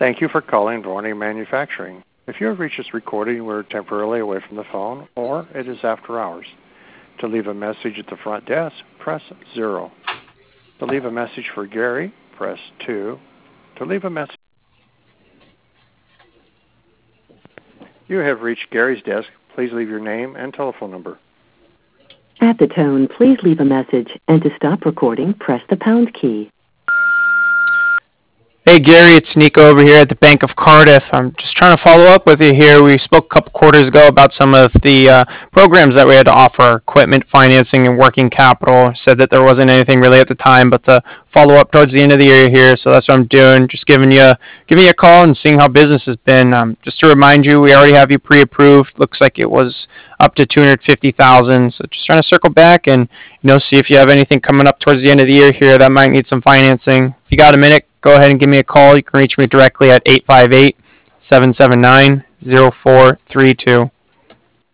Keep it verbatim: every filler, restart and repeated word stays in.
Thank you for calling Vorney Manufacturing. If you have reached this recording, we're temporarily away from the phone, or it is after hours. To leave a message at the front desk, press zero. To leave a message for Gary, press two. To leave a message... You have reached Gary's desk. Please leave your name and telephone number. At the tone, please leave a message, and to stop recording, press the pound key. Hey Gary, it's Nico over here at the Bank of Cardiff. I'm just trying to follow up with you here. We spoke a couple quarters ago about some of the uh, programs that we had to offer, equipment financing and working capital. Said that there wasn't anything really at the time, but to follow up towards the end of the year here, so that's what I'm doing. Just giving you giving you a call and seeing how business has been. Um, just to remind you, we already have you pre-approved. Looks like it was up to two hundred fifty thousand dollars. So just trying to circle back and you know see if you have anything coming up towards the end of the year here that might need some financing. If you got a minute, go ahead and give me a call. You can reach me directly at eight five eight, seven seven nine, zero four three two.